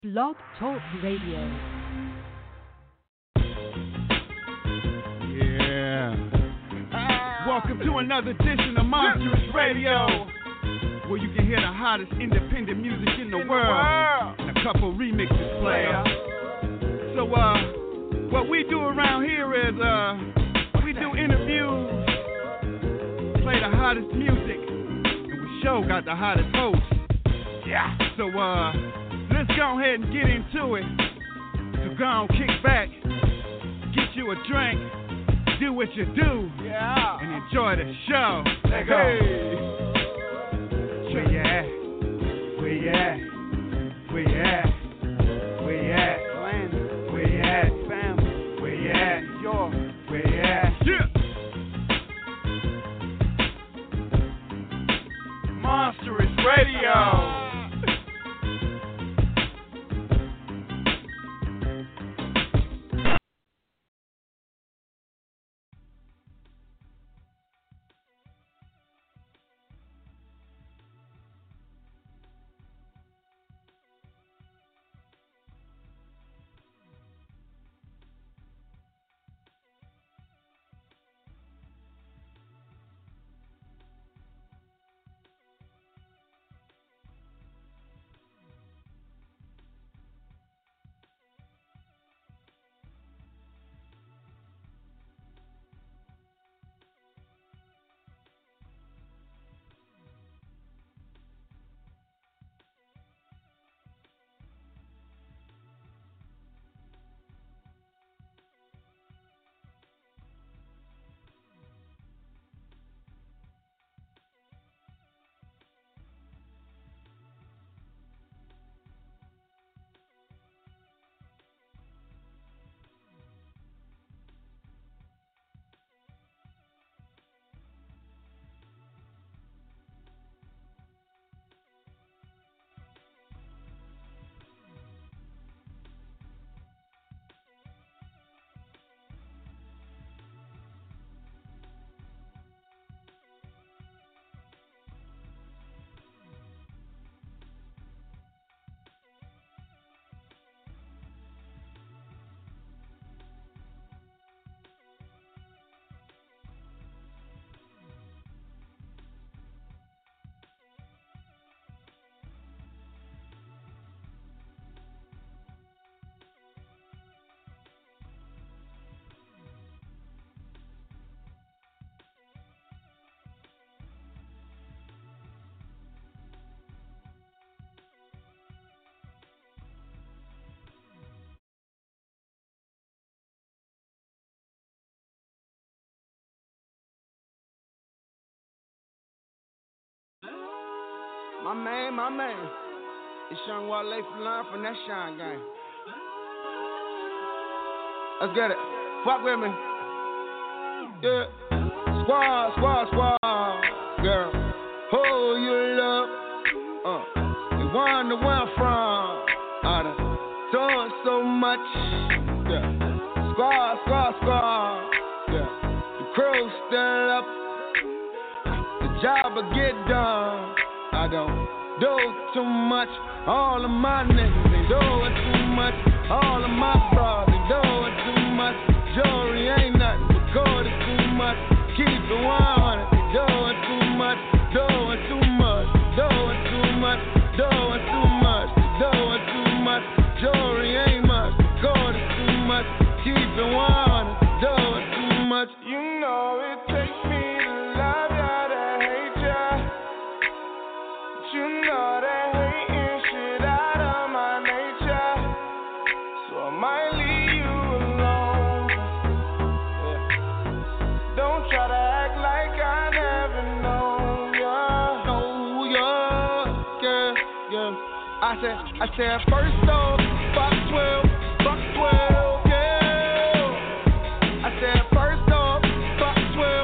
Blog Talk Radio. Yeah. Welcome to another edition of Monstrous Radio, where you can hear the hottest independent music in the world and a couple remixes player. So, what we do around here is, we do interviews, play the hottest music, and we sure got the hottest hosts. Yeah. So, let's go ahead and get into it. So go on, kick back, get you a drink, do what you do, and enjoy the show. Let's go. Where you at? Where you at? Where you at? Where you at? Where you at? Where you at? Where you at? Yeah. Monstrous Radio. My man. It's Young Wale for Learn from that Shine Gang. Let's get it. Fuck with me. Yeah. Squad. Girl. Who you love? You wonder where I'm from. I done done so much. Yeah. Squad. Yeah. The crew stand up. The job will get done. I don't do too much. All of my niggas, they doing too much. All of my bros, they doing too much. Jewelry ain't nothing, the gold is too much. Keep it 100, they doing too much. Doing too much. Jewelry ain't much, the gold is too much. Keep it 100, doing too much. You know it takes me to love ya to hate ya. You know that hating shit out of my nature, so I might leave you alone. Yeah. Don't try to act like I never know ya. Yeah. I said first off, fuck 12, yeah. I said first off, fuck 12,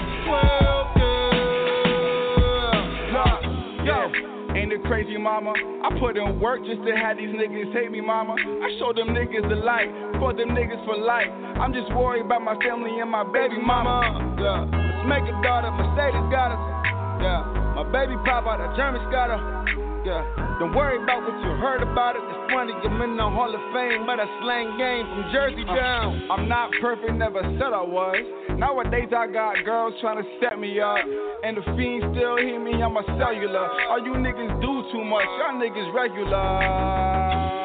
yeah. Ain't it crazy, mama? I put in work just to have these niggas hate me, mama. I show them niggas the light, for them niggas for life. I'm just worried about my family and my baby mama. Yeah. Let's make a daughter, Mercedes got us. Yeah. My baby papa, the Germans got her. Yeah. Don't worry about what you heard about it. It's funny, I'm in the Hall of Fame, but a slang game from Jersey down. I'm not perfect, never said I was. Nowadays I got girls trying to set me up, and the fiends still hear me on my cellular. All you niggas do too much, y'all niggas regular.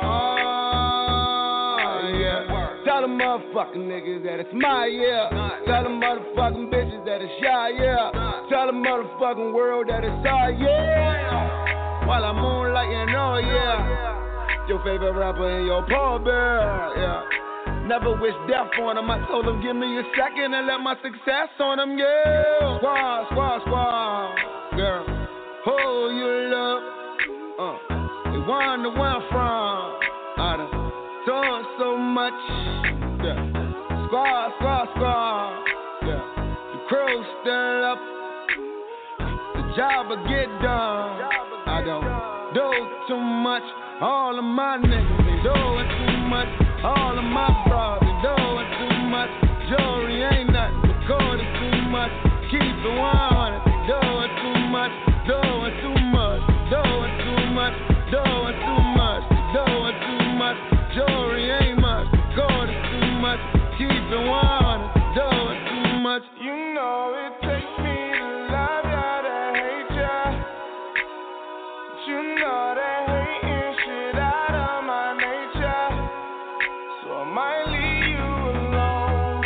Tell the motherfucking niggas that it's my year. Tell the motherfucking bitches that it's your year. Tell the motherfucking world that it's our year. While I'm moonlighting, oh yeah. Your favorite rapper and your Paul Bear, yeah. Never wish death on him. I told him give me a second and let my success on him, yeah. Squad, squad, squad, girl. Who you love? They wonder where I'm from. I done done so much, yeah. Squad, squad, squad, yeah. The crew still up, the job will get done. I don't do too much, all of my niggas they doing too much. All of my bros they doing too much. Jewelry ain't nothing, recording too much. Keep it 100, they doing too much. Doing too much, doing too much, doing too much, doing too much. Jewelry ain't much, recording too much. Keep it 100, doing too much. You know it takes me to love ya to hate ya. But you know that hating shit out of my nature. So I might leave you alone.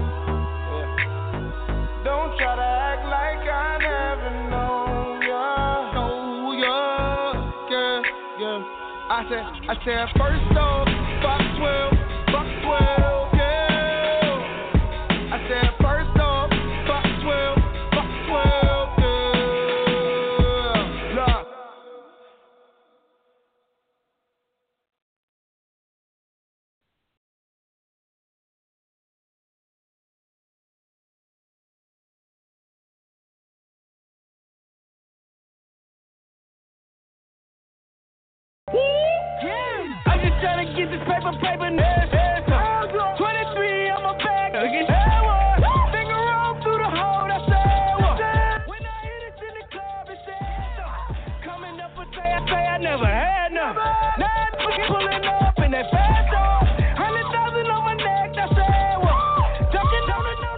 Yeah. Don't try to act like I never know ya. Know ya, yeah, yeah. I said first off, fuck 12, yeah. I said first off, fuck 12, yeah. Look. I'm just trying to get this paper next. 23 on my back. Finger roll through the hole, that's all. When I hit it in the club, it's that. Coming up a day, I say I never had none. Now I'm pulling up in that fast dog. 100,000 on my neck, that's all. Ducking on the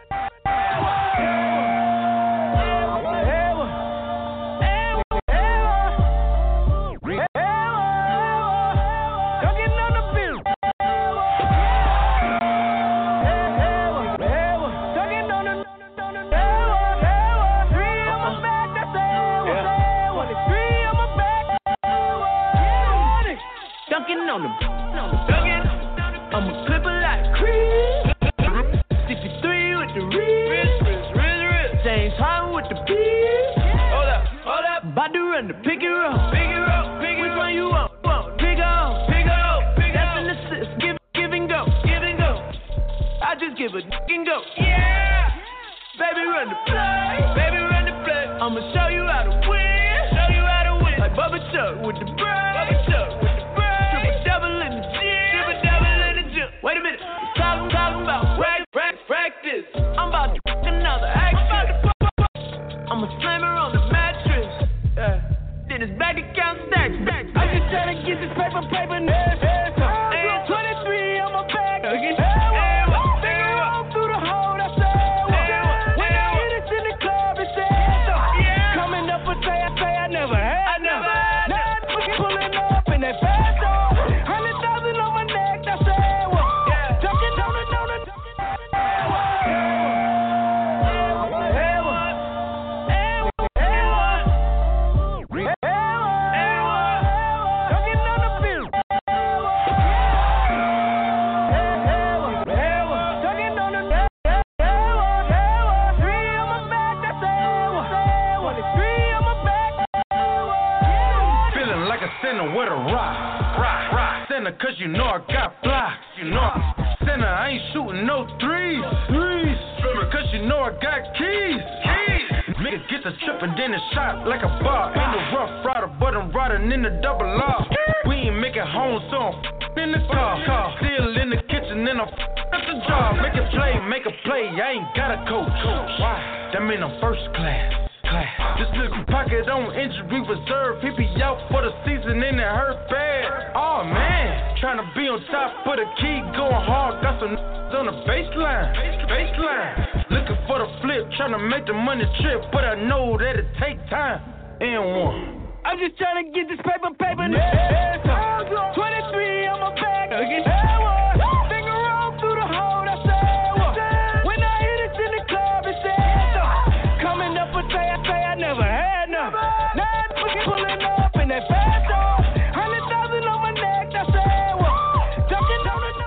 I'm a clipper like Creed. 63 with the wrist. James Harden with the beat. Hold up. About to run the pick and roll. Which one you want? Pick up. That's an assist. Give and go. I just give a and go. Yeah. Baby run the play. I'ma show you how to win. Like Bubba Chuck with the bread. Triple double in the gym. Wait a minute. Talking about practice. I'm about to another action. I'm a slammer on the mattress. Then it's back account stacks. I'm just trying to get this paper next. 23 on my back. Finger roll through the hole, that's all. When I hit it in the club, it's that. Coming up a day, I say I never had none. Now I'm pulling up in that fast dog. 100,000 on my neck, that's all. Ducking on the with a rock. Center, cause you know I got blocks. Center, I ain't shooting no threes. Streamer, cause you know I got keys. Nigga get the trip and then it's shot like a bar. Ain't a rough rider, but I'm riding in the double R. We ain't making home, so I'm in the car. Still in the kitchen and I'm at the job. Make a play, I ain't got a coach. Why? That mean I'm first class. class. This little pocket on injury reserve. He be out for the season and it hurt bad. Oh man, tryna be on top of the key, going hard. Got some on the baseline. Looking for the flip, tryna make the money trip, but I know that it take time. And one. I'm just tryna get this paper. 23 on my back. Finger roll through the hole. I said what? When I hit it in the club, it said coming up a day, I say I never had none. Now I'm pulling up in that fast dog. 100,000 on my neck. I said what? Ducking on the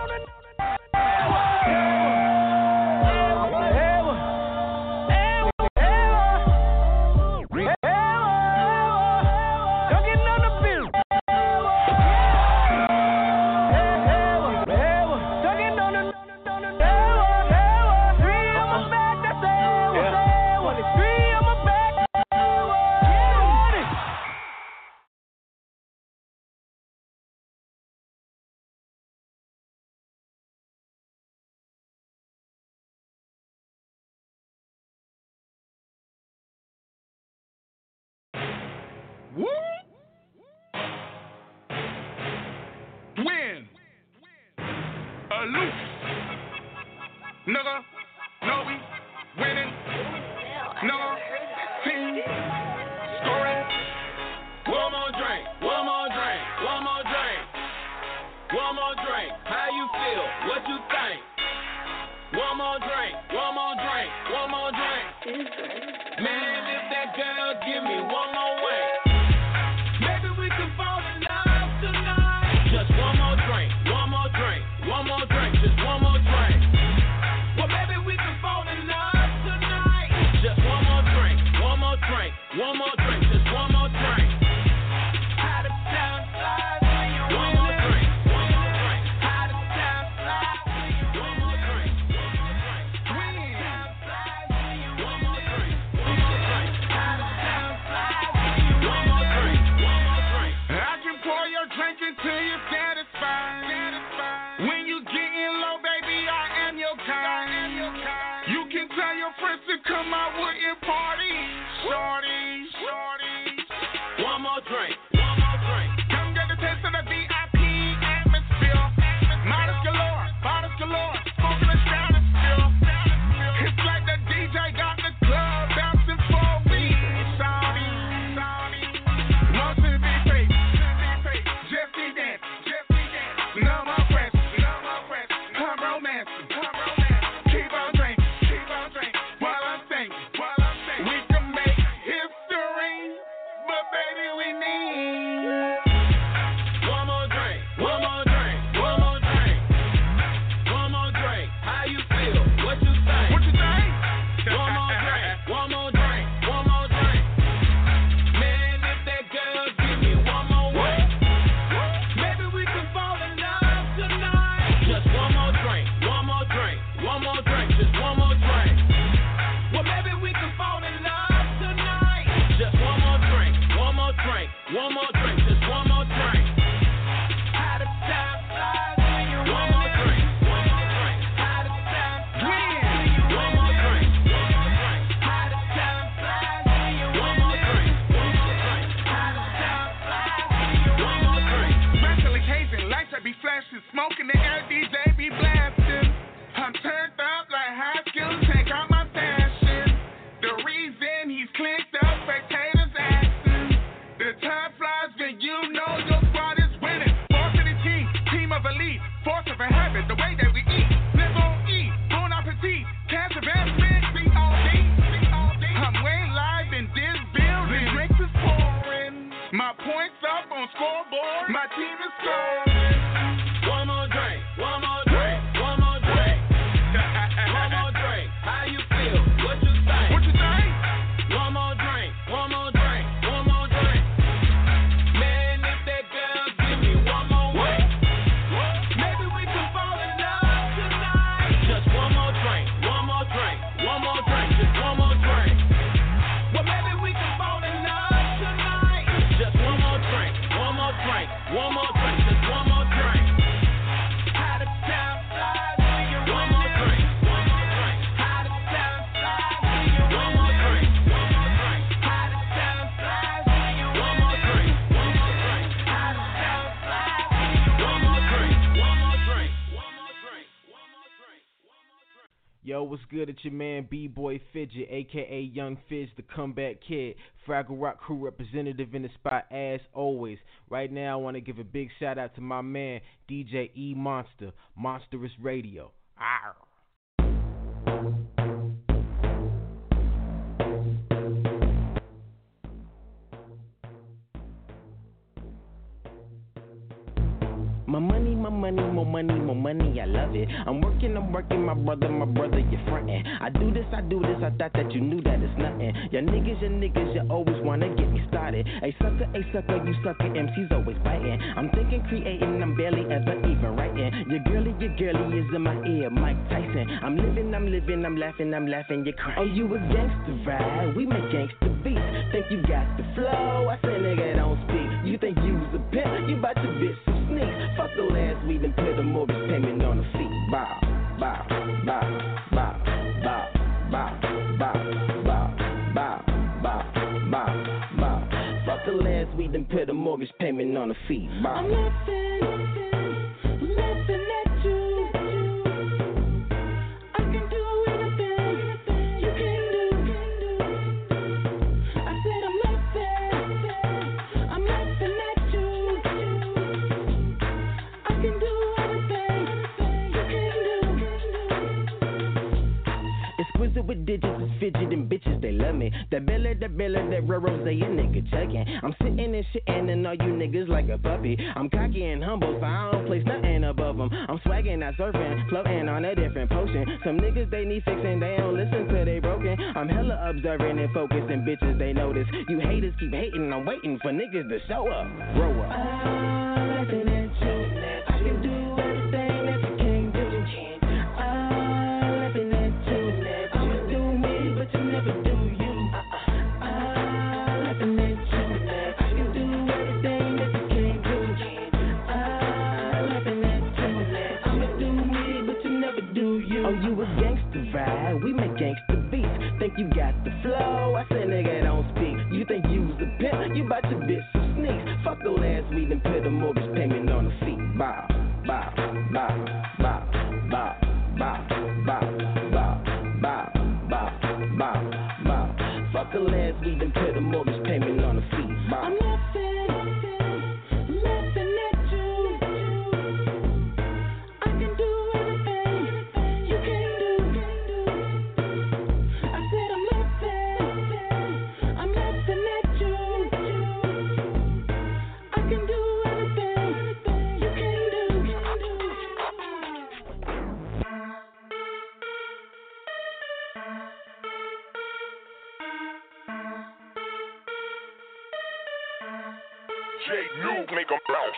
Win. Loose. Nigga. No, we winning. No. Team. Scoring. One more drink. How you feel? What you think? One more drink. Man, if that girl give me one more way, maybe we can fall in love tonight. Just one more drink, just one more drink. Well, maybe we can fall in love tonight. Just one more drink, just one more drink. Out of town flies when you one more drink. Out of town flies when you one more drink. Out of town flies when you one more drink. Out of town flies when you one more drink. I can pour your drink until you're satisfied. When you getting low, baby, I am your kind. You can tell your friends to come out with your party. Shorty. One more drink. Come get a taste of the VIP atmosphere. Modest galore, smoking a stratosphere. It's like the DJ got the club bouncing for me. Shorty. Want to be paid. Just be dance. No more pressure. I'm romancing. Keep on drinking. While I'm singing. We can make history, but baby, we need One more drink. How you feel? What you think? What you think? One more drink. Man, if that girl give me one more way, maybe we can fall in love tonight. Just one more drink, just one more drink. Well, maybe we can fall in love tonight. Just one more drink, just one more drink. Out of town flies when you one more drink. Out of town flies when you one more drink. Out of town flies when you one more drink. Out of town flies when you one more drink. Mentally hazing, lights that be flashing, smoking the air, DJ be blasting. I'm turned up like high school, take out my fashion. The reason he's clicked up, spectators asking. The time flies when you know your squad is winning. Force of the team of elite, force of a habit, the way that we eat. Live on E, bon appetit, cash advancement, COD. I'm way live in this building, drinks is pouring. My points up on scoreboard, my team is scoring. One more drink. Yo, what's good? It's your man B-Boy Fidget, a.k.a. Young Fidge, the comeback kid. Fraggle Rock crew representative in the spot as always. Right now, I want to give a big shout out to my man, DJ E Monster, Monstrous Radio. Arr. More money, I love it. I'm working, my brother, you're frontin'. I do this, I thought that you knew that it's nothing. Your niggas, you always wanna get me started. A sucker, you sucker, MC's always biting. I'm thinking, creating, I'm barely ever even writing. Your girlie is in my ear, Mike Tyson. I'm living, I'm laughing, you're crying. Oh, you a gangster, right? We make gangster beats. Think you got the flow? I say, nigga, don't speak. You think you was a pimp? You bout to bitch some sneaks. Fuck the last week and put a mortgage payment on the feet. Bow, bow, bow, bow, bow, bow, bow, bow, bow, bow, bow, bow. Fuck the last week and put a mortgage payment on the feet. Bow. I'm laughing at you. I can do anything you can do. I said I'm laughing at you. I can do anything you can do. Exquisite with digits, is fidgeting bitches, they love me. That Bella, that Rose, they a nigga chugging. I'm sitting and shitting and all you niggas like a puppy. I'm cocky and humble, so I don't place nothing above them. I'm swagging, not surfing, floating on a different potion. Some niggas, they need fixing, they don't listen till they broken. I'm hella observing and focusing, bitches, they notice. You haters keep hating, I'm waiting for niggas to show up. Grow up. I'm laughing at you. I can do everything that you can't do. I'm laughing at you. I'ma do me, but you never do you. I'm laughing at you. I can do everything that you can't do. I'm laughing at you. I'ma do me, but you never do you. Oh, you a gangster, right? We make gangster beats. Think you got the flow? I said, nigga, don't speak. You think you was a pimp? You bout to bitch some sneaks. Fuck the last week and put a mortgage payment on the feet. Bow, bow, bow, bow, bow, bow, bow, bow, bow, bow, bow, bow. Fuck the last week and put a mortgage payment on the feet. Bow. I'm laughing at you. I can do anything you can do. I said I'm laughing at you. I can do anything you can do. J. New make 'em bounce.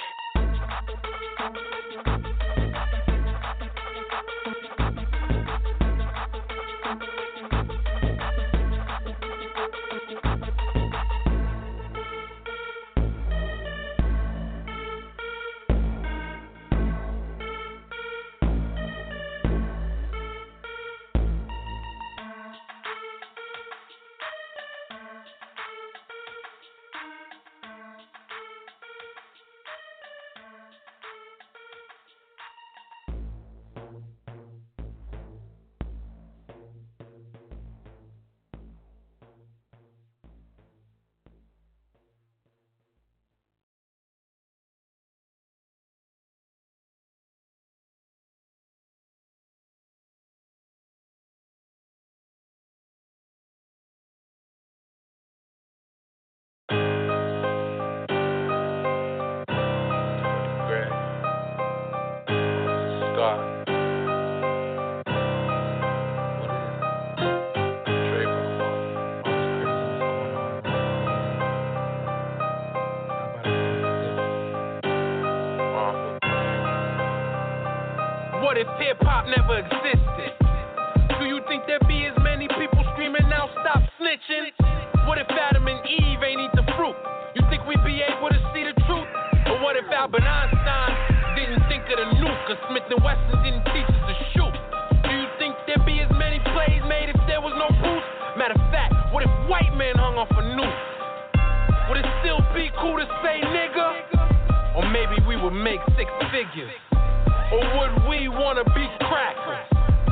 What if hip-hop never existed? Do you think there'd be as many people screaming out, stop snitching? What if Adam and Eve ain't eat the fruit? You think we'd be able to see the truth? Or what if Albert Einstein didn't think of the nuke? Or Smith & Wesson didn't teach us to shoot? Do you think there'd be as many plays made if there was no boost? Matter of fact, what if white men hung off a noose? Would it still be cool to say nigga? Or maybe we would make six figures? Or would we wanna be crackers?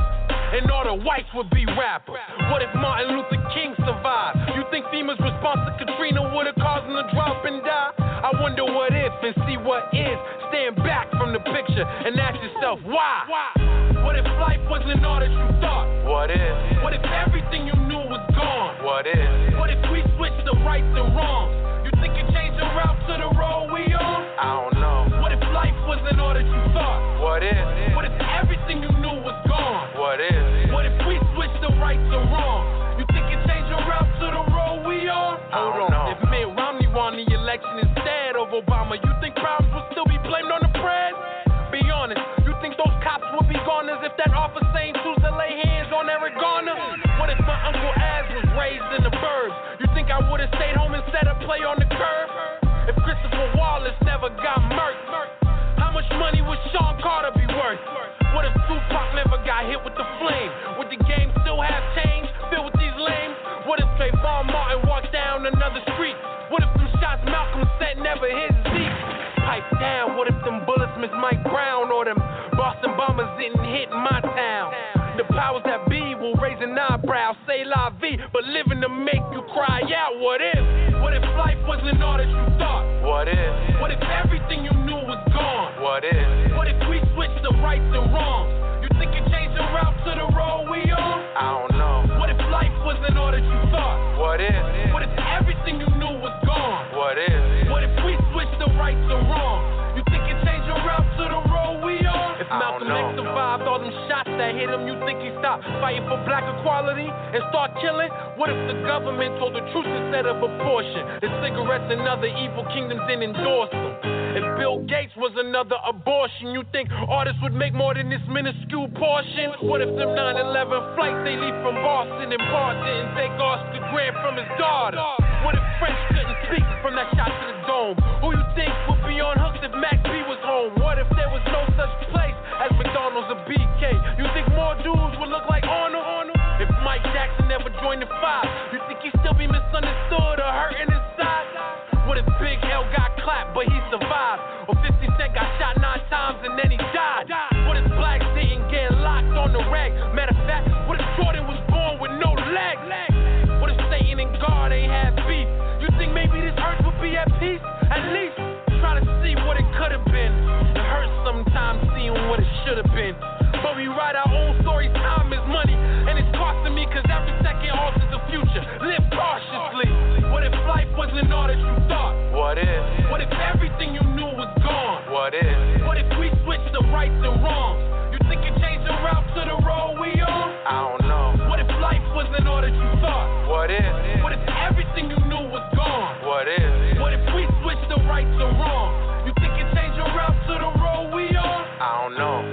and all the whites would be rappers? What if Martin Luther King survived? You think FEMA's response to Katrina would have caused him to drop and die? I wonder what if and see what is. Stand back from the picture and ask yourself why. What if life wasn't all that you thought? What if? What if everything you knew was gone? What if? What if we switched the rights and wrongs? You think it changed the route to the road we on? I don't know. What if life wasn't all that you thought? What if? What if everything you knew was gone? What if? What if we switched the rights and wrongs? You think it changed the route to the road we on? Hold on. If Mitt Romney won the election instead of Obama, you think problems would still be blamed on the press? Be honest, you think those cops would be gone as if that officer ain't choose to lay hands on Eric Garner? What if my Uncle Az was raised in the burbs? You think I would've stayed home instead of play on the curb? If Christopher Wallace never got murked, how much money would Sean Carter be worth? What if Tupac never got hit with the flame? Would the game still have change filled with these lames? What if Trayvon Martin walked down another street? What if them shots Malcolm sent never hit Zeke? Pipe down, what if them bullets miss Mike Brown or them Boston bombers didn't hit my town? The powers that be will raise an eyebrow, say la vie, but living to make you cry out. What if? What if life wasn't all that you thought? What if? What if everything you knew was gone? What if? What if we switched the rights and wrongs? You think it changed the route to the road we on? I don't know. What if life wasn't all that you thought? What if? What if everything you knew was gone? What if? What if we switched the rights and wrongs? You think it changed the route to the road we on? If Malcolm X survived all them shots that hit him, you think he stopped fighting for black equality and start killing? What if the government told the truth instead of abortion? The cigarettes and other evil kingdoms didn't endorse them. If Bill Gates was another abortion, you think artists would make more than this minuscule portion? What if them 9/11 flights they leave from Boston and Bart didn't take Oscar Grant from his daughter? What if French couldn't speak from that shot to the dome? Who you think would be on hooks if Mac B was home? What if there was no such place as McDonald's or BK? You think more dudes would look like Arnold? If Mike Jackson never joined the Five, you think he'd still be misunderstood or hurting his side? What if Big L got clapped but he survived? Or 50 Cent got shot 9 times and then he died? What if blacks didn't get locked on the rag? Matter of fact, what if Jordan was born with no legs? What if Satan and God ain't have beef? You think maybe this earth would be at peace? At least try to see what it could have been. It hurts sometimes seeing what it should have been. But we write our own stories, time is money. And it's costing me cause every second alters the future. Live cautiously. What if life wasn't all that you thought? What if? What if everything you knew was gone? What if? What if we switched the rights and wrongs? You think it changed the route to the road we on? I don't know. What if life wasn't all that you thought? What if? What if everything you knew was gone? What if? What if we switched the rights and wrongs? You think it changed the route to the road we on? I don't know.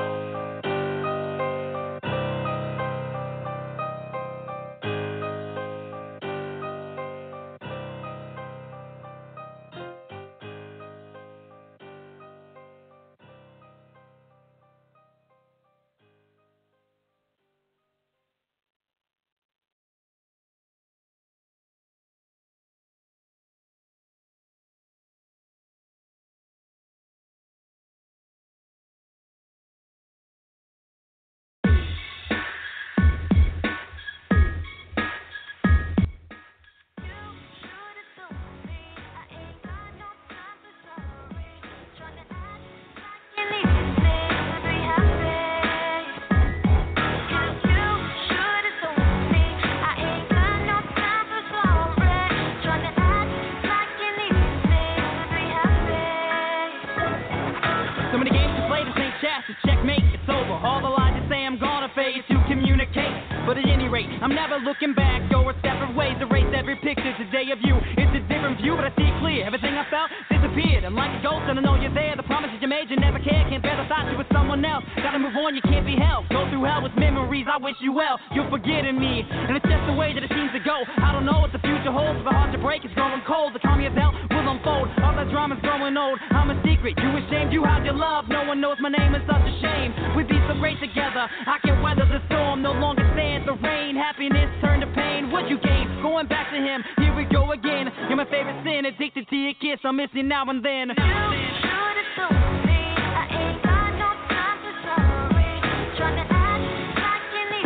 I'm never looking back, go our separate ways, erase every picture today of you. It's a different view, but I see it clear. Everything I felt disappeared. I'm like a ghost, and I know you're there. The promises you made, you never cared. Can't bear the thought you with someone else. Gotta move on, you can't be held. Go through hell with memories, I wish you well. You're forgetting me, and it's just the way that it seems to go. I don't know what the future holds, but the heart to break is growing cold. The trauma of hell will unfold. All that drama's growing old. I'm a secret, you ashamed, you hide your love. No one knows my name, it's such a shame. We'd be so great together. I can weather the storm, no longer stand the rain. Happiness turned to pain. What you gain? Going back to him. Here we go again. You're my favorite sin. Addicted to your kiss. I'm missing now and then. You should've told me I ain't got no time for sorry. Trying to act like you need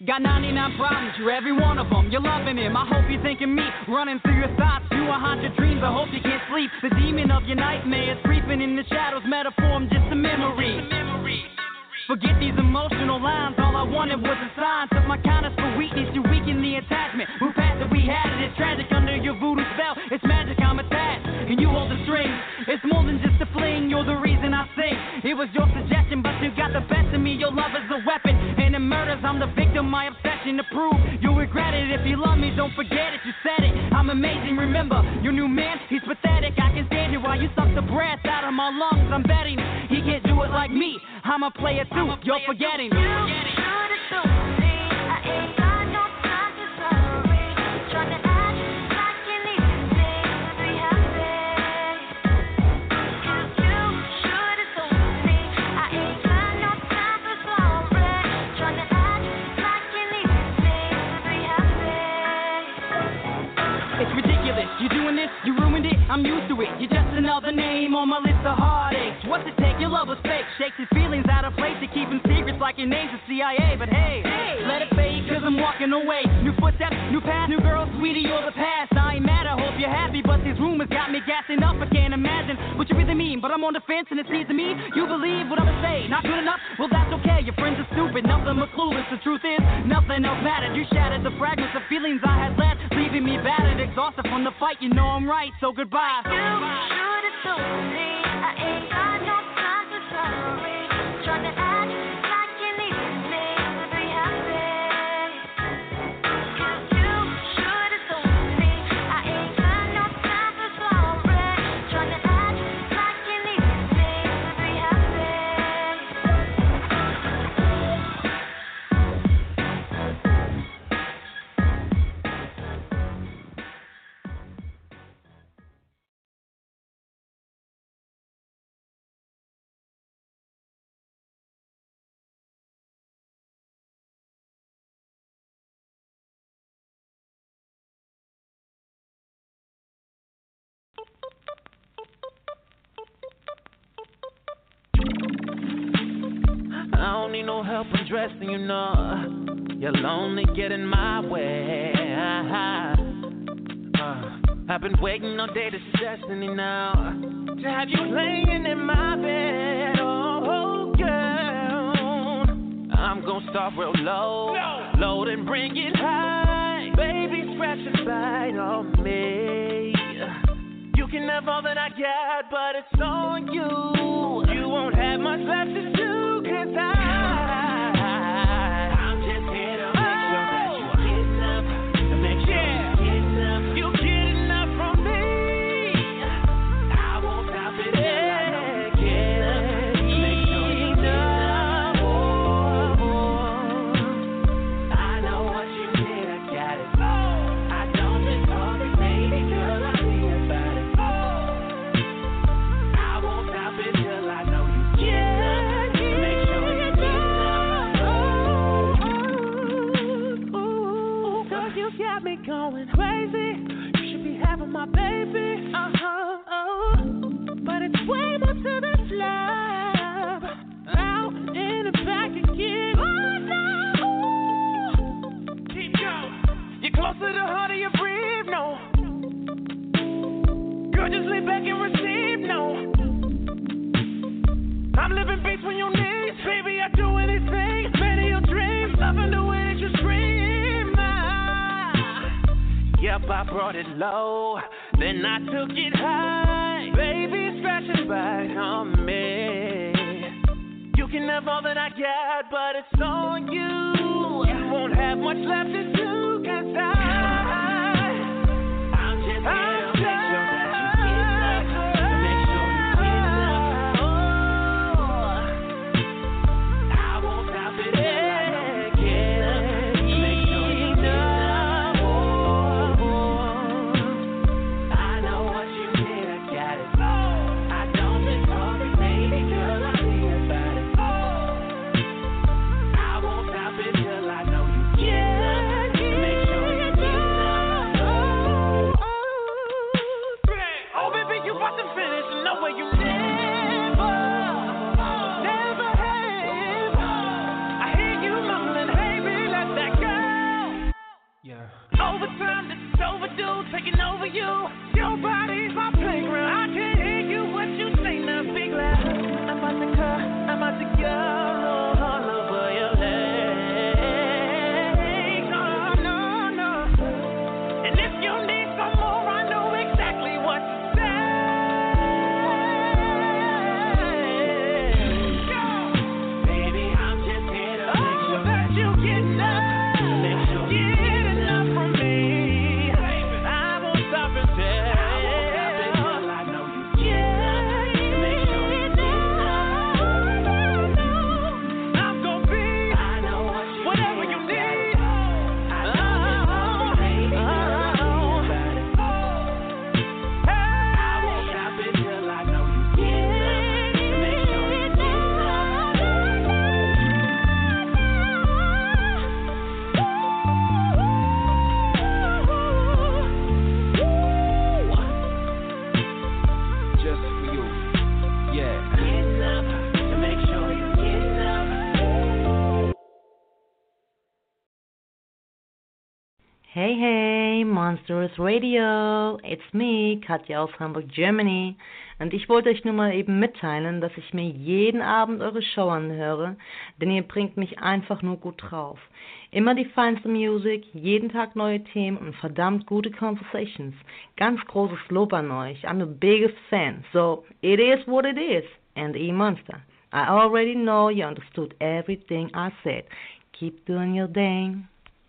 Got 99 problems, you're every one of them. You're loving him, I hope you're thinking me. Running through your thoughts, you will haunt your dreams. I hope you can't sleep. The demon of your nightmares creeping in the shadows. Metaphor, I'm just a memory. Forget these emotional lines. All I wanted was a sign. Took my kindness for weakness. You weaken the attachment. Move past it, we had it. It's tragic under your voodoo spell. It's magic, I'm attached. And you hold the strings. It's more than just a fling. You're the reason I sing. It was your suggestion, but you got the best of me. Your love is a weapon. And in murders, I'm the victim. My obsession to prove. You'll regret it if you love me. Don't forget it. You said it. I'm amazing. Remember, your new man, he's pathetic. I can stand here while you suck the breath out of my lungs. I'm betting he can't do it like me. I'm a player too, you're forgetting. You should have told me I ain't got no time to sorry. Trying to act like you need me to be happy. You should have told me I ain't got no time for sorry. Trying to act like you need me to be happy. It's ridiculous, you're doing this, you ruined it, I'm used to it. You're just another name on my list of heartaches. What's it take? Your love was fake. Shakes his feelings out of place to keep him secrets like your name's the CIA. But hey, let it fade cause I'm walking away. New footsteps, new path, new girl, sweetie, you're the past. I ain't mad, I hope you're happy, but these rumors got me gassing up. I can't imagine what you really mean, but I'm on the fence and it seems to me you believe what I'ma say. Not good enough? Well, that's okay. Your friends are stupid, nothing but clueless. The truth is, nothing else mattered. You shattered the fragments of feelings I had left, leaving me battered, exhausted from the fight. You know I'm right, so goodbye. You should have told me I ain't got no time to sorry. Trying to act like you need me to be happy. You should have told me I ain't got no time for sorry. Trying to act like you need me to be I don't need no help undressing, you know. You'll only get in my way. I've been waiting all day, this is destiny now. To have you laying in my bed, oh girl. I'm gonna start real low, load and bring it high. Baby, scratch and bite on me. You can have all that I got, but it's on you. You won't have much left to do, cause I'm just here to make sure that you get enough. To make sure you get enough. You get enough from me. I won't stop it till I know you get enough. To make sure you get enough. I know what you did, I got it. I don't just talk it, baby, girl, I see about it. I won't stop it till I know you get enough. To make sure you get enough. Ooh, cause you got me going crazy. You should be having my baby. But it's way more to this love. Out in the back again. Oh no. Keep going. You're closer to her than you breathe, no. Girl, just lay back and receive, no. I'm living between your knees, baby. I do anything, man of your dreams. Loving the way that you scream. Yep, I brought it low, then I took it high. Baby, scratch and bite on me. You can have all that I got, but it's on you. You won't have much left to do, cause I'm just here to make sure that you get enough. To make sure you get enough. I won't stop it till I know you get enough. To make sure you get enough. I know what you did, I got it. I don't just talk it, baby, girl, I see about it. I won't stop it till I know you get enough. To make sure you get enough. for you. Your body's my playground. I can't hear you, what you say now, speak loud. I'm about to cut, I'm about to go all over your legs. No, no, no. And if you need some more, I know exactly what to say. Baby, I'm just here to make sure that you get enough. Get enough from me. I won't stop until I know you get enough. Make sure you get enough. I'm gonna be whatever you need. I won't stop until I know you get enough. Make sure you get Just for you. Yeah. enough. Make sure you get enough. Hey, hey, Monsters Radio. It's me, Katja aus Hamburg, Germany. Und ich wollte euch nur mal eben mitteilen, dass ich mir jeden Abend eure Show anhöre, denn ihr bringt mich einfach nur gut drauf. Immer die feinste Musik, jeden Tag neue Themen und verdammt gute Conversations. Ganz großes Lob an euch. I'm the biggest fan. So, it is what it is. And E-Monster, I already know you understood everything I said. Keep doing your thing.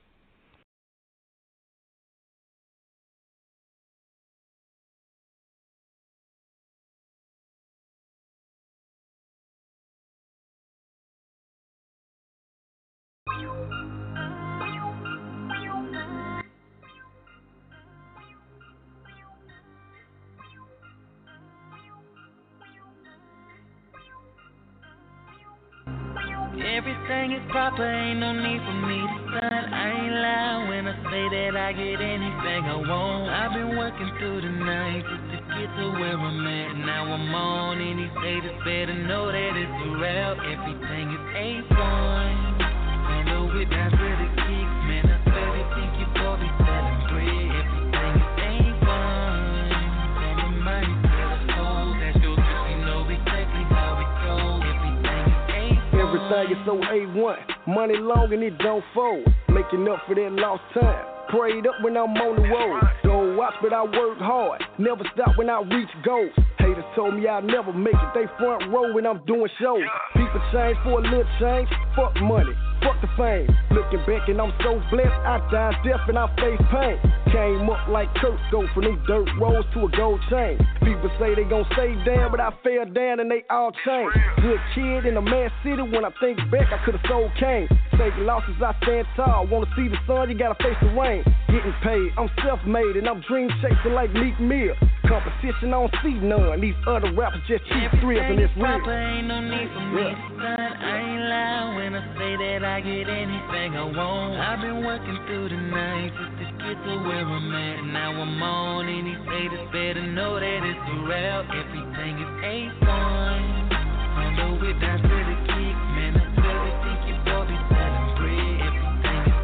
Everything is proper, ain't no need for me to stunt. I ain't lying when I say that I get anything I want. I've been working through the night just to get to where I'm at. Now I'm on any haters better know that it's a rap. Everything is A1. Handle it, that's where the kicks, man. I swear they think you boy be selling bread. Everything is A1. From the money to the soul, that's your bitch, you know exactly how it goes. Everything is A1. Everything is so A1. Money long and it don't fold. Making up for that lost time. Prayed up when I'm on the road. Don't watch, but I work hard. Never stop when I reach goals. Haters told me I'd never make it. They front row when I'm doing shows. People change for a little change. Fuck money. Fuck the fame. Looking back and I'm so blessed. I died deaf and I face pain. Came up like Kurt, go from them dirt roads to a gold chain. People say they gon' stay down, but I fell down and they all changed. Good kid in a mad city. When I think back, I could've sold cane. Taking losses, I stand tall. Wanna see the sun, you gotta face the rain. Getting paid, I'm self-made and I'm dream chasing like Meek Mill. Competition, I don't see none. These other rappers just cheap thrills and it's real. Ain't no need for me to stunt. I ain't lying when I say that I get anything I want. I've been working through the night just to get to where I'm at. Now I'm on and these haters better know that it's a rap. Everything is A1. Handle it, that's where the kicks, man. I swear they think you boy be selling bread. Everything is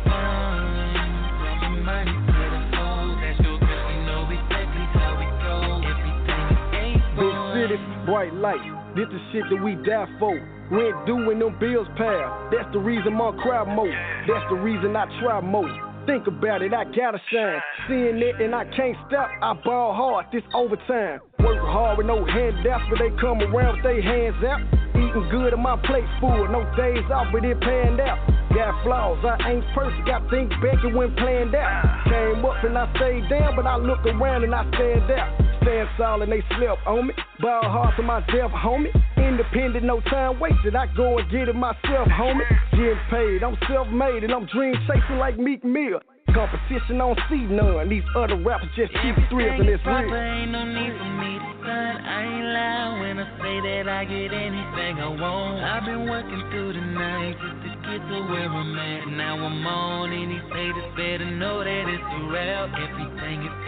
A1. From the money to the soul, that's your girl, you know exactly how it goes. Everything is A1. Big city, bright lights. This the shit that we die for. Rent due when them bills pile. That's the reason my crowd most. That's the reason I try most. Think about it, I gotta shine. Seeing it and I can't stop. I ball hard, this overtime. Work hard with no handouts, but they come around with their hands out. Eating good and my plate full, no days off, but it panned out. Got flaws, I ain't perfect, got think back and when planned out. Came up and I stayed down, but I look around and I stand out. Stand solid, they slept on me. Ball hard to my death, homie. Independent, no time wasted. I go and get it myself, homie. Getting paid, I'm self-made and I'm dream chasing like Meek Mill. Competition, I don't see none. These other rappers just cheap thrills and it's real. Ain't no need for me to stunt. I ain't lying when I say that I get anything I want. I've been working through the night just to get to where I'm at. Now I'm on and these haters better know that it's a rap. Everything is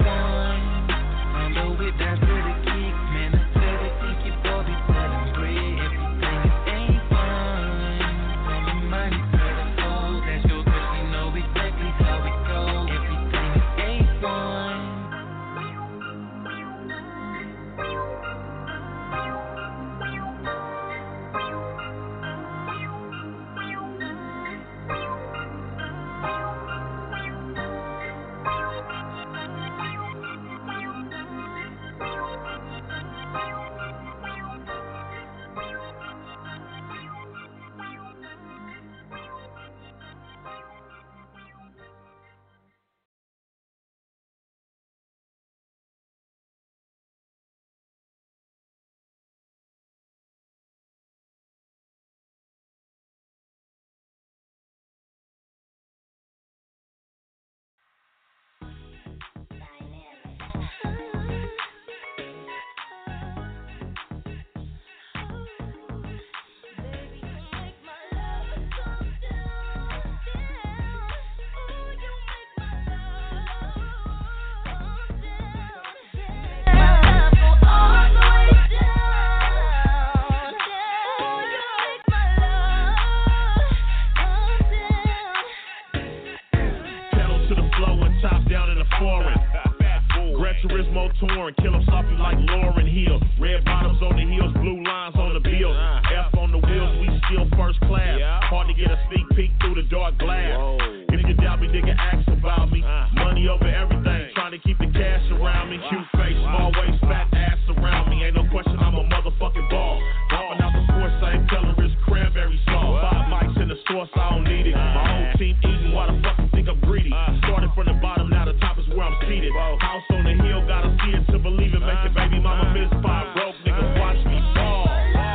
A1. Handle it, that's where the kicks, man. I swear they think you boy be selling bread. Everything is A1. From the money to the soul, that's your girl, you know exactly how it goes. Everything is A1. Turismo touring, kill 'em softly like Lauryn Hill. Red bottoms on the heels, blue lines on the bill. F on the wheels, we still first class. Hard to get a sneak peek through the dark glass. If you doubt me, nigga, ask about me. Money over everything, trying to keep the cash around me. Cute face, small waist, fat ass around me. Ain't no question, I'm a motherfucking ball. Hopping out the force, same color as cranberry sauce. 5 mics in the source, I don't need it. My whole team eating, why the fuck you think I'm greedy? Started from the bottom, now the top is where I'm seated. House on the hill, gotta see it to believe it. Make your baby mama miss 5 broke niggas, watch me fall.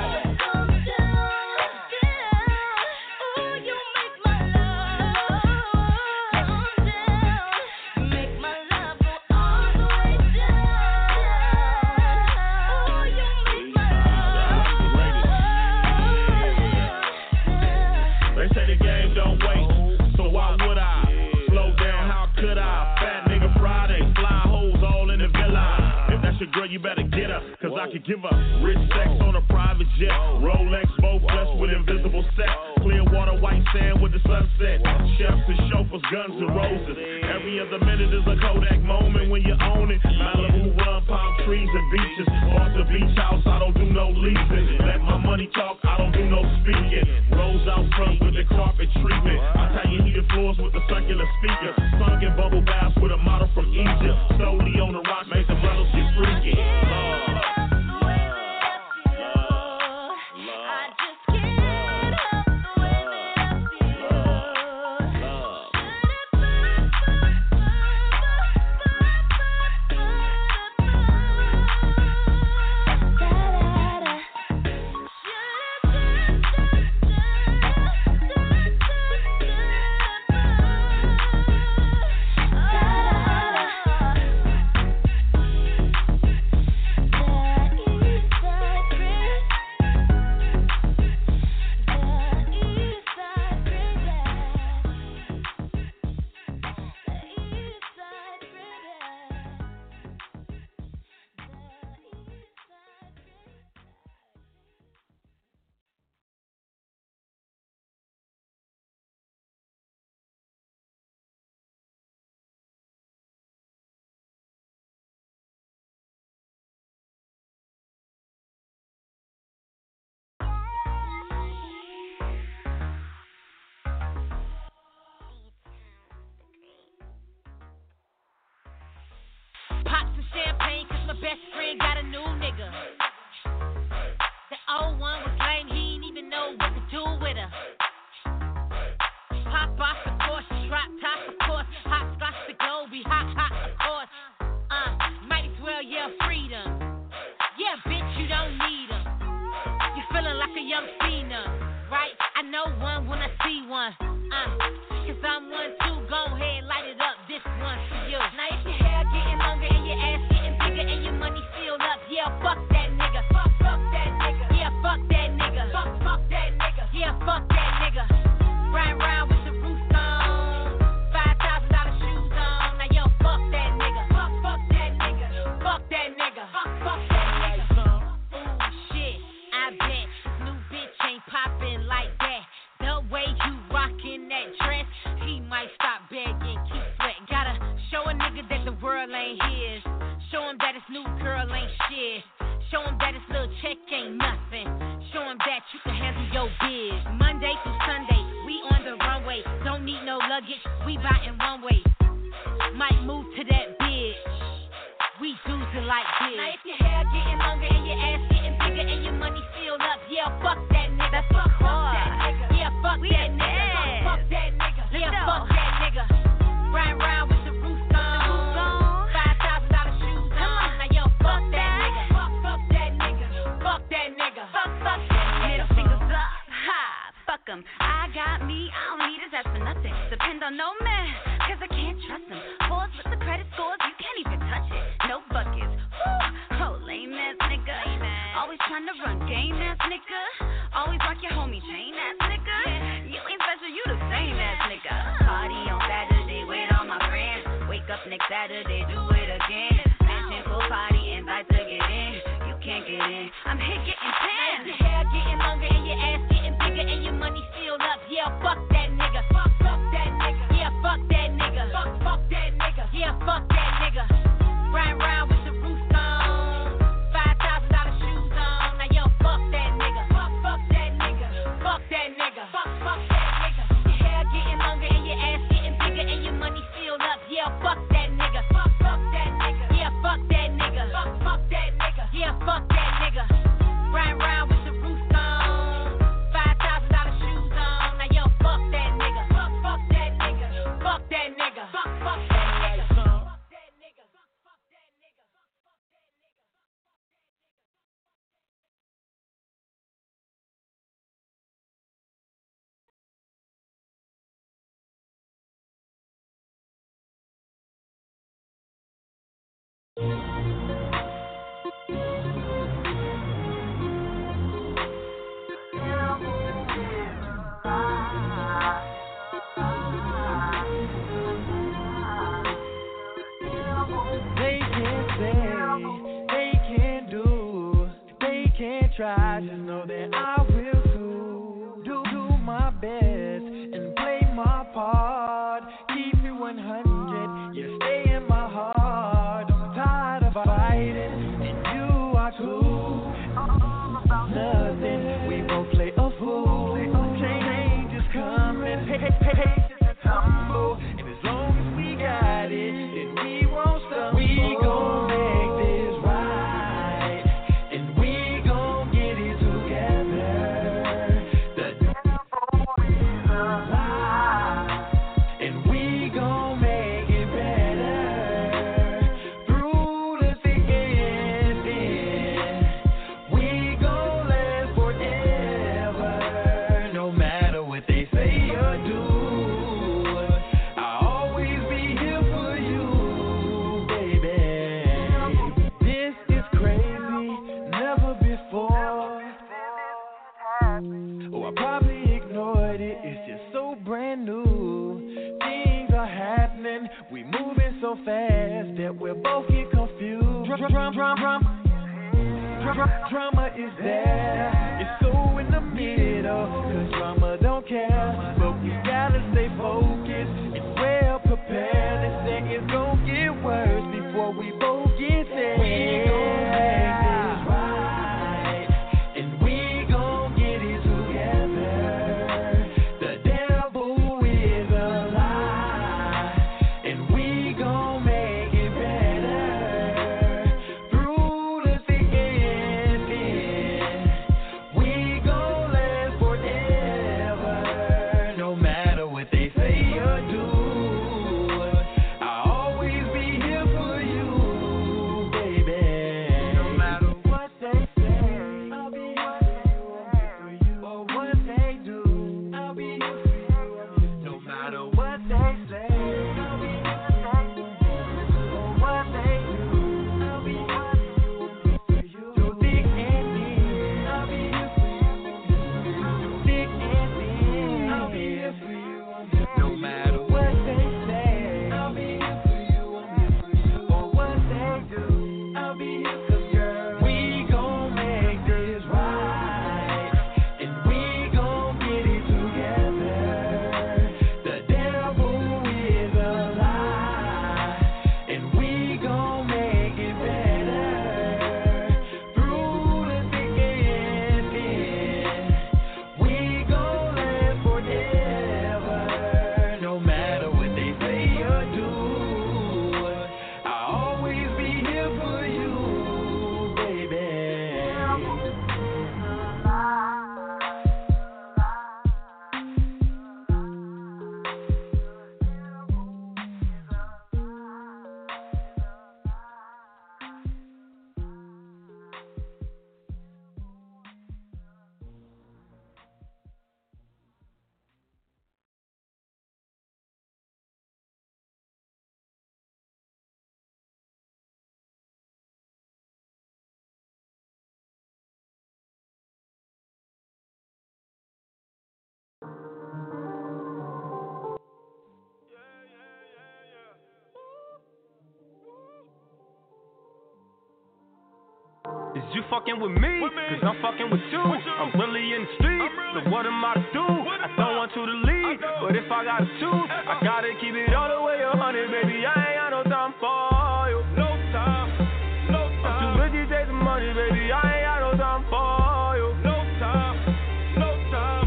Girl, you better get her, cause I could give her rich sex on a private jet. Rolex, both blessed with invisible sex. Clear water, white sand with the sunset. Chefs and chauffeurs, guns and roses. Every other minute is a Kodak moment when you own it. Malibu run, palm trees and beaches. Off the beach house, I don't do no leasing. Let my money talk, I don't do no speaking. Rolls out front with the carpet treatment. I tell you, heated floors with the circular speaker. Sunk in bubble baths with a model from Egypt. Slowly on the rock, make the brothers get freaky. Pop some champagne cause my best friend got a new nigga. The old one was lame, he ain't even know what to do with her. Pop off the course, drop top of course. Hot scotch the globe, be hot of course. Might as well yell freedom. Yeah, bitch, you don't need them. You feeling like a young Cena, right? I know one when I see one. Cause I'm one too, go ahead, light it up, this one for you. Now if your hair getting longer and your ass getting bigger and your money sealed up, yeah, fuck that nigga. Fuck that nigga. Yeah, fuck that nigga. Fuck that nigga. Yeah, fuck that nigga. Riding around with the roof on, $5,000 shoes on. Now yo, fuck that nigga. Fuck that nigga. Fuck that nigga. Fuck that nigga. Ooh shit, I bet this new bitch ain't poppin' like that. The way you rockin' that dress, he might stop begging, keep sweating. Gotta show a nigga that the world ain't his. Show him that his new girl ain't shit. Show him that his little check ain't nothing. Show him that you can handle your biz. Monday through Sunday, we on the runway. Don't need no luggage, we biting one way. Might move to that bitch. We do it like this. Now if your hair getting longer and your ass getting bigger and your money sealed up, yeah, fuck that nigga. Fuck that nigga. Yeah, fuck that nigga. Fuck that nigga. Yeah, fuck that nigga. Riding around with the roof on, $5,000 shoes on. Now yo, fuck that nigga. Fuck that nigga. Fuck that nigga. Fuck that nigga. Middle fingers up, ha, fuck him. I got me, I don't need his ass for nothing. Depend on no man, cause I can't trust him. Boys with the credit scores, you can't even touch it. No buckets, woo, oh, lame ass nigga. Always trying to run game ass nigga. Always rock your homie chain ass nigga. You ain't special, you the same ass nigga. Party on Saturday with all my friends. Wake up next Saturday, do it again. Mansion full party, invite to get in. You can't get in, I'm here getting tan. Your hair getting longer and your ass getting bigger and your money sealed up, yeah, fuck that nigga. Fuck that nigga. Yeah, fuck that nigga. Fuck that nigga. Yeah, fuck that nigga. Riding around best and play my part. Keep it 100, you stay in my heart. I'm tired of fighting, and you are cool. Nothing, we both play a fool. Change is coming, patience humble. And as long as we got it, then we won't stop. We gon' make this right, and we gon' get it together. The devil is a lie, and we gon' make it better. Through the thick and thin, we gon' last forever. No matter what they say or do, I'll always be here for you, baby. This is crazy, never before. Oh, I probably ignored it, it's just so brand new. Things are happening, we moving so fast that we'll both get confused. Drama is there, it's so in the middle, cause drama don't care. But we gotta stay focused and well prepared. They say it's gon' get worse before we both get there. We gon' make this right, and we gon' get it together. The devil is a lie, and we gon' make it better. Through the thick and thin, we gon' last forever. No matter what they say or do, I'll always be here for you, baby. No matter what they say, I'll be here for you. Or what they do, I'll be here for you. No matter what they say, I'll be here for you. Or what they do, I'll be here for you. Through thick and thin, I'll be here for you. Through thick and thin, I'll be here for you. No matter what they say, I'll be here for you. I'm here for you. Or what they do, I'll be here 'cause girl, we gon' make this right, and we gon' get it together. The devil is a lie, and we gon' make it better. Through the thick and thin, we gon' last forever. No matter what they say or do, I'll always be here for you, baby. Is you fucking with me? Cause I'm fucking with you. I'm really in the streets, so what am I to do? I don't want you to leave, but if I gotta choose, I gotta keep it all the way 100, baby. I ain't got no time for you. No time, no time. I'm too busy chasing money, baby. I ain't got no time for you. No time, no time.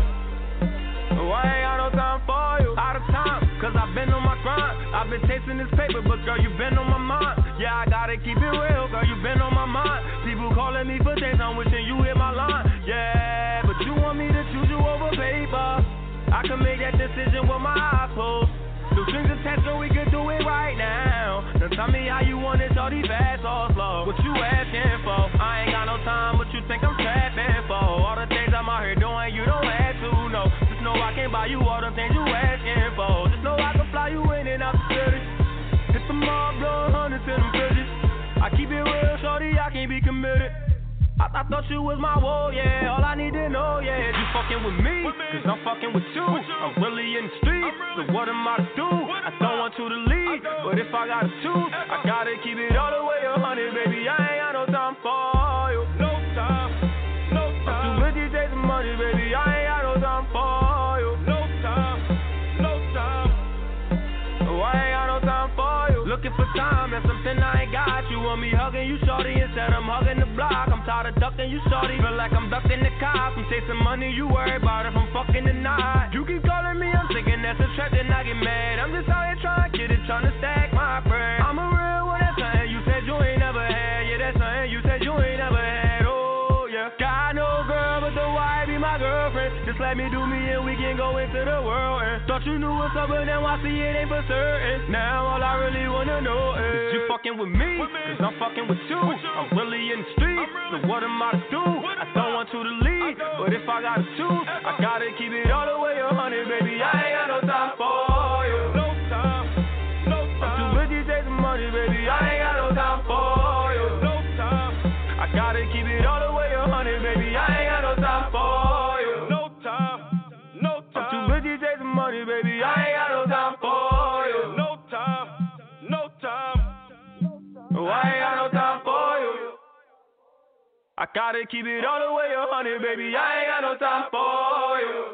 Oh, I ain't got no time for you. Out of time, cause I've been on my grind. I've been chasing this paper, but girl, you been on my mind. Yeah, I gotta keep it real, girl, you been on my mind. People calling me for days, I'm wishing you hit my line. Yeah, but you want me to choose you over paper. I can make that decision with my eyes closed. No strings attached, so we can do it right now. Now tell me how you want it, all these fast or slow. What you asking for? I ain't got no time, what you think I'm trapping for? All the things I'm out here doing, you don't have to know. Just know I can buy you all the things you asking for. Just know I can fly you in and out the city. Hit the mob, blowing hundreds in them bridges. I keep it real, shorty, I can't be committed. I thought you was my woe, yeah. All I need to know, yeah, is you fucking with me, cause I'm fucking with you. I'm really in the streets, so what am I to do? I don't want you to leave, but if I gotta choose, I gotta keep it all the way 100, baby. I ain't got no time for you. No time, no time. I'm too busy chasing money, baby. I ain't got no time for you. asking for time, that's something I ain't got. You want me hugging you, shorty, instead I'm hugging the block. I'm tired of ducking you, shorty, feel like I'm ducking the cops. I'm chasing money, you worry about if I'm fucking or not. You keep calling me, I'm thinking that's a trap, then I get mad. I'm just out here trying to get it, trying to stack my bread. I'm a real one, that's something you said you ain't never had. Yeah, that's something you said you ain't never had. Oh, yeah. Got no girl, but the wife be my girlfriend. Just let me do me and we can go into the world. And thought you knew what's up, but then I see it ain't for certain. Now all I really wanna know is you fucking with me, cause I'm fucking with you. I'm really in the street, so what am I to do? I don't want you to leave, but if I gotta choose, I gotta keep it all the way 100, baby. I ain't got no time for you. No time, no time. I'm too busy chasing money, baby. I ain't got no time for you. No time. I gotta keep it all the way 100, baby. I ain't got no time for you. No time, no time. I'm too busy chasing money, baby. I ain't got no time for you. No time, no time. Oh, I ain't got no time for you. I gotta keep it all the way 100, baby. I ain't got no time for you.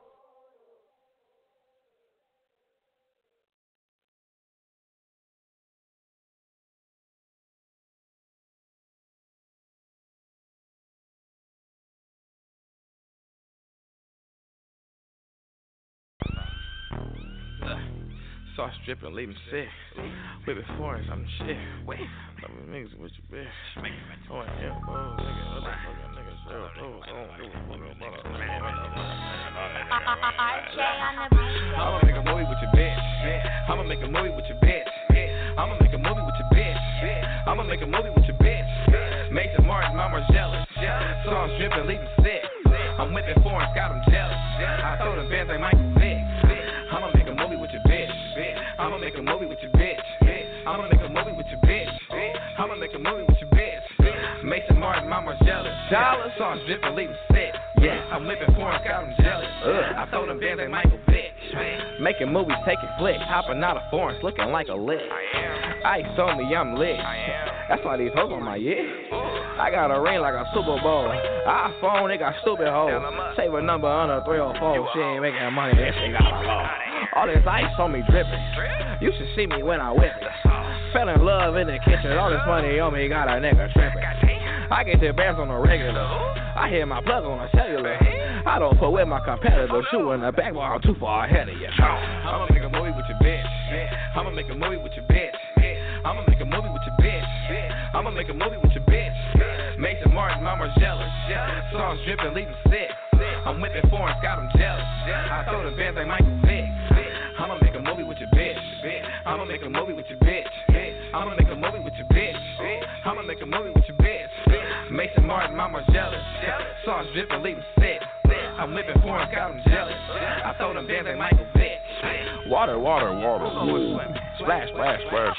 Sauce dripping, leave him sick. Whip it for us, I'm shit. Wait, let me mix it with your bitch. Oh, yeah, oh, nigga, motherfucking nigga, I'ma make a movie with your bitch. I'ma make a movie with your bitch. I'ma make a movie with your bitch. I'ma make a movie with your bitch. Mason Martin, mama jealous. Sauce dripping, leave him sick. I'm whipping for him, got him jealous. I throw the bands like Michael Vick. I'ma make a movie with your bitch. I'ma make a movie with your bitch. I'ma make a movie with your bitch. I'ma make a movie with your bitch. Mason Martin, mama jealous. Sauce dripping, leave him sick. Yeah, I'm whipping for him, got him jealous. I throw them bands like Michael Vick. Making movies, taking flicks, hopping out of foreigns, looking like a lick. Ice on me, I'm lit. That's why these hoes on my I got a ring like a Super Bowl. iPhone, they got stupid hoes. Save a number under 304. She ain't making money, that shit got a low. All this ice on me dripping. You should see me when I whip it. Fell in love in the kitchen. All this money on me got a nigga tripping. I get the bands on the regular. I hit my plug on the cellular. I don't put with my competitor. Shoot in the back while I'm too far ahead of you. I'ma make a movie with your bitch. I'ma make a movie with your bitch. I'ma make a movie with your bitch. I'ma make a movie with your bitch. Mason Martin, mama jealous. Sauce dripping, leave him sick. I'm whipping for him, got him jealous. I throw the bands like Michael Vick. I'ma make a movie with your bitch. I'ma make a movie with your bitch. I'ma make a movie with your bitch. I'ma make a movie with your bitch. Mason Martin, mama jealous. Sauce dripping, leave him sick. I'm whipping for him, got him jealous. I throw them bands like Michael Vick. Water, water, water. Splash, splash, splash.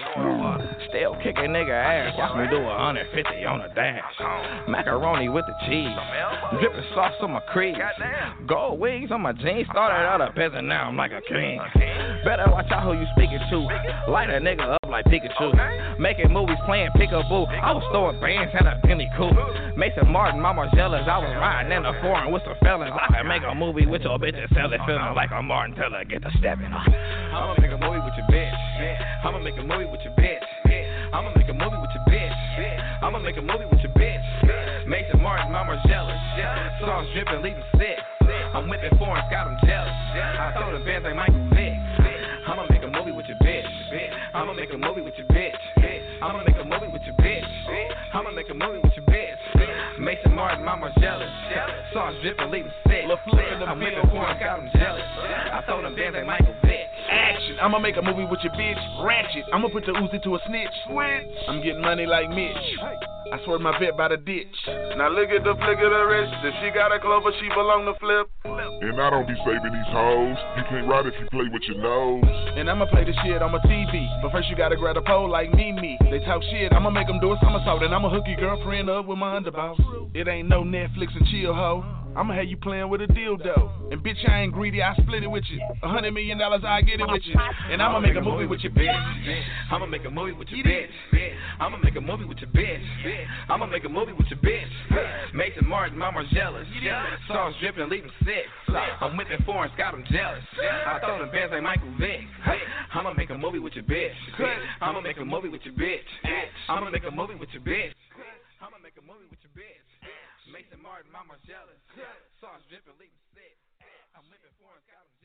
Still kicking nigga ass. Watch me do 150 on a dash. Macaroni with the cheese. Dripping sauce on my crease. Gold wings on my jeans. Started out a peasant, now I'm like a king. Better watch out who you speaking to. Light a nigga up like Pikachu. Making movies, playing peekaboo. I was throwing bands at a penny coupe. Mason Martin, mama jealous. I was riding in the foreign with some fellas. I can make a movie with your bitch and sell it, feeling like a Martin Teller. Get the stepping off. I'ma make a movie with your bitch. I'ma make a movie with your bitch. I'ma make a movie with your bitch. I'ma make a movie with your bitch. Mason Martin, mama jealous. Sauce dripping, leave him sick. I'm whipping for him, got him jealous. I throw the bands like Michael Vick. I'ma make a movie with your bitch. I'ma make a movie with your bitch. I'ma make a movie with your bitch. I'ma make a movie with your bitch. Mason Martin, mama jealous. Sauce dripping, leave him sick. I'm whipping for him, got him jealous. I throw them bands like Michael Vick. Action, I'ma make a movie with your bitch. Ratchet, I'ma put the Uzi to a snitch. I'm getting money like Mitch. I swear my vet by the ditch. Now look at the flick of the wrist. If she got a clover, she belong to flip. And I don't be saving these hoes. You can't ride if you play with your nose. And I'ma play the shit on my TV. But first you gotta grab a pole like me. They talk shit, I'ma make them do a somersault. And I'ma hook your girlfriend up with my underboss. It ain't no Netflix and chill, ho. I'ma have you playing with a dildo. And bitch, I ain't greedy, I split it with you. $100 million, I get it with you. And I'ma make a movie with your bitch. I'ma make a movie with your bitch. I'ma make a movie with your bitch. I'ma make a movie with your bitch. Mason Martin, mama jealous. Sauce dripping, leave him sick. I'm whipping foreign, got him jealous. I throw them bands like Michael Vick. I'ma make a movie with your bitch. I'ma make a movie with your bitch. I'ma make a movie with your bitch. I'ma make a movie with your bitch. Mason Martin, mama jealous. Sauce dripping, leave him sick. I'm whipping foreign, got him jealous.